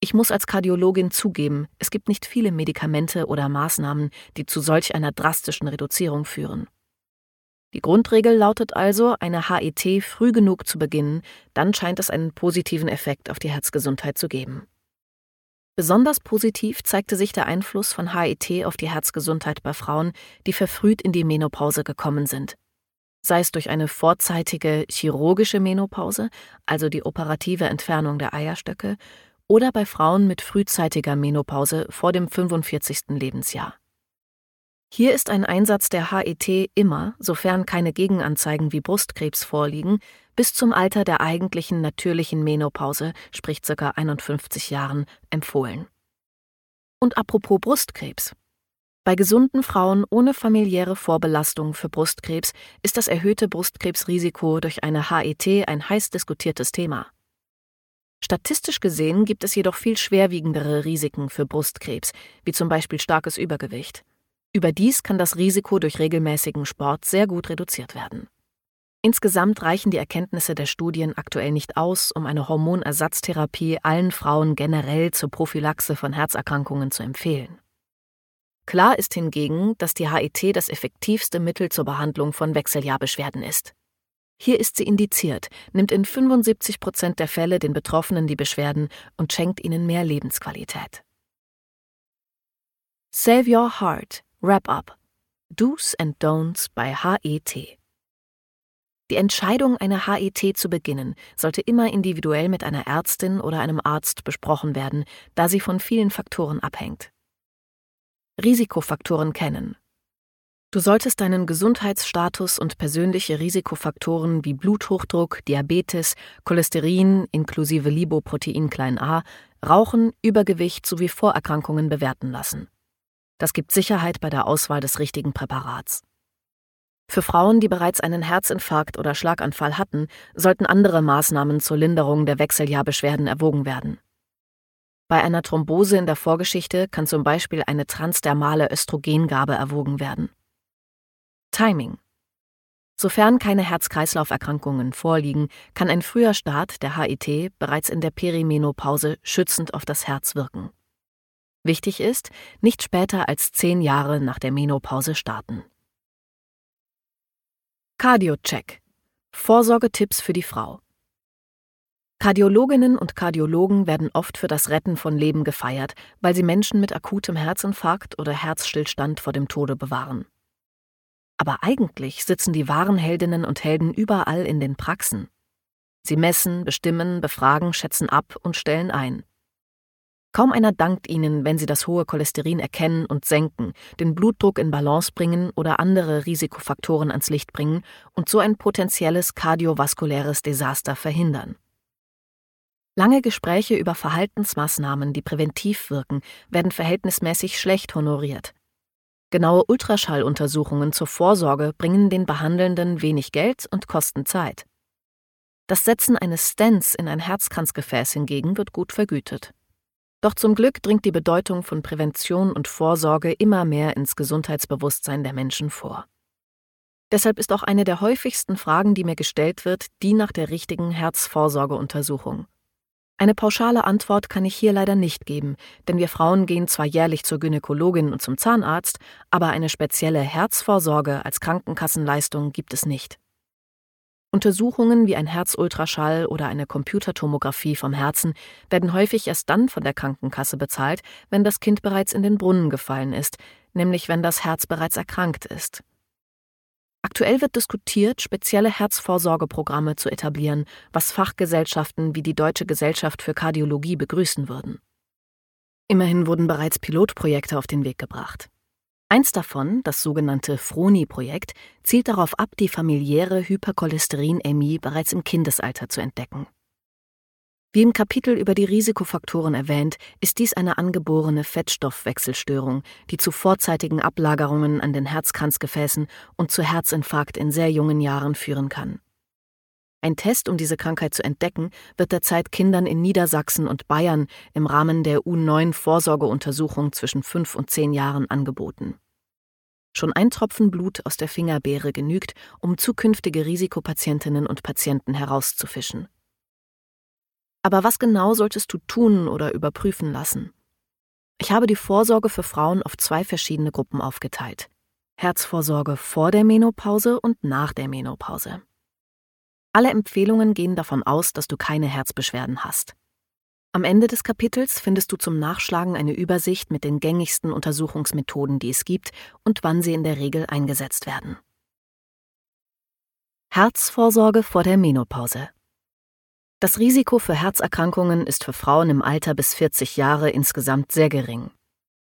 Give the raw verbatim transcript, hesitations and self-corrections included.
Ich muss als Kardiologin zugeben, es gibt nicht viele Medikamente oder Maßnahmen, die zu solch einer drastischen Reduzierung führen. Die Grundregel lautet also, eine H I T früh genug zu beginnen, dann scheint es einen positiven Effekt auf die Herzgesundheit zu geben. Besonders positiv zeigte sich der Einfluss von H I T auf die Herzgesundheit bei Frauen, die verfrüht in die Menopause gekommen sind. Sei es durch eine vorzeitige chirurgische Menopause, also die operative Entfernung der Eierstöcke, oder bei Frauen mit frühzeitiger Menopause vor dem fünfundvierzigsten Lebensjahr. Hier ist ein Einsatz der H I T immer, sofern keine Gegenanzeigen wie Brustkrebs vorliegen, bis zum Alter der eigentlichen natürlichen Menopause, sprich ca. einundfünfzig Jahren, empfohlen. Und apropos Brustkrebs. Bei gesunden Frauen ohne familiäre Vorbelastung für Brustkrebs ist das erhöhte Brustkrebsrisiko durch eine H I T ein heiß diskutiertes Thema. Statistisch gesehen gibt es jedoch viel schwerwiegendere Risiken für Brustkrebs, wie zum Beispiel starkes Übergewicht. Überdies kann das Risiko durch regelmäßigen Sport sehr gut reduziert werden. Insgesamt reichen die Erkenntnisse der Studien aktuell nicht aus, um eine Hormonersatztherapie allen Frauen generell zur Prophylaxe von Herzerkrankungen zu empfehlen. Klar ist hingegen, dass die H I T das effektivste Mittel zur Behandlung von Wechseljahrbeschwerden ist. Hier ist sie indiziert, nimmt in fünfundsiebzig Prozent der Fälle den Betroffenen die Beschwerden und schenkt ihnen mehr Lebensqualität. Save Your Heart. Wrap-up. Do's and Don'ts bei H I T. Die Entscheidung, eine H I T zu beginnen, sollte immer individuell mit einer Ärztin oder einem Arzt besprochen werden, da sie von vielen Faktoren abhängt. Risikofaktoren kennen. Du solltest deinen Gesundheitsstatus und persönliche Risikofaktoren wie Bluthochdruck, Diabetes, Cholesterin inklusive Lipoprotein a, Rauchen, Übergewicht sowie Vorerkrankungen bewerten lassen. Das gibt Sicherheit bei der Auswahl des richtigen Präparats. Für Frauen, die bereits einen Herzinfarkt oder Schlaganfall hatten, sollten andere Maßnahmen zur Linderung der Wechseljahrbeschwerden erwogen werden. Bei einer Thrombose in der Vorgeschichte kann zum Beispiel eine transdermale Östrogengabe erwogen werden. Timing. Sofern keine Herz-Kreislauf-Erkrankungen vorliegen, kann ein früher Start der H I T bereits in der Perimenopause schützend auf das Herz wirken. Wichtig ist, nicht später als zehn Jahre nach der Menopause starten. Cardio-Check. Vorsorgetipps für die Frau. Kardiologinnen und Kardiologen werden oft für das Retten von Leben gefeiert, weil sie Menschen mit akutem Herzinfarkt oder Herzstillstand vor dem Tode bewahren. Aber eigentlich sitzen die wahren Heldinnen und Helden überall in den Praxen. Sie messen, bestimmen, befragen, schätzen ab und stellen ein. Kaum einer dankt ihnen, wenn sie das hohe Cholesterin erkennen und senken, den Blutdruck in Balance bringen oder andere Risikofaktoren ans Licht bringen und so ein potenzielles kardiovaskuläres Desaster verhindern. Lange Gespräche über Verhaltensmaßnahmen, die präventiv wirken, werden verhältnismäßig schlecht honoriert. Genaue Ultraschalluntersuchungen zur Vorsorge bringen den Behandelnden wenig Geld und kosten Zeit. Das Setzen eines Stents in ein Herzkranzgefäß hingegen wird gut vergütet. Doch zum Glück dringt die Bedeutung von Prävention und Vorsorge immer mehr ins Gesundheitsbewusstsein der Menschen vor. Deshalb ist auch eine der häufigsten Fragen, die mir gestellt wird, die nach der richtigen Herzvorsorgeuntersuchung. Eine pauschale Antwort kann ich hier leider nicht geben, denn wir Frauen gehen zwar jährlich zur Gynäkologin und zum Zahnarzt, aber eine spezielle Herzvorsorge als Krankenkassenleistung gibt es nicht. Untersuchungen wie ein Herzultraschall oder eine Computertomographie vom Herzen werden häufig erst dann von der Krankenkasse bezahlt, wenn das Kind bereits in den Brunnen gefallen ist, nämlich wenn das Herz bereits erkrankt ist. Aktuell wird diskutiert, spezielle Herzvorsorgeprogramme zu etablieren, was Fachgesellschaften wie die Deutsche Gesellschaft für Kardiologie begrüßen würden. Immerhin wurden bereits Pilotprojekte auf den Weg gebracht. Eins davon, das sogenannte Froni-Projekt, zielt darauf ab, die familiäre Hypercholesterinämie bereits im Kindesalter zu entdecken. Wie im Kapitel über die Risikofaktoren erwähnt, ist dies eine angeborene Fettstoffwechselstörung, die zu vorzeitigen Ablagerungen an den Herzkranzgefäßen und zu Herzinfarkt in sehr jungen Jahren führen kann. Ein Test, um diese Krankheit zu entdecken, wird derzeit Kindern in Niedersachsen und Bayern im Rahmen der U neun Vorsorgeuntersuchung zwischen fünf und zehn Jahren angeboten. Schon ein Tropfen Blut aus der Fingerbeere genügt, um zukünftige Risikopatientinnen und Patienten herauszufischen. Aber was genau solltest du tun oder überprüfen lassen? Ich habe die Vorsorge für Frauen auf zwei verschiedene Gruppen aufgeteilt. Herzvorsorge vor der Menopause und nach der Menopause. Alle Empfehlungen gehen davon aus, dass du keine Herzbeschwerden hast. Am Ende des Kapitels findest du zum Nachschlagen eine Übersicht mit den gängigsten Untersuchungsmethoden, die es gibt und wann sie in der Regel eingesetzt werden. Herzvorsorge vor der Menopause. Das Risiko für Herzerkrankungen ist für Frauen im Alter bis vierzig Jahre insgesamt sehr gering.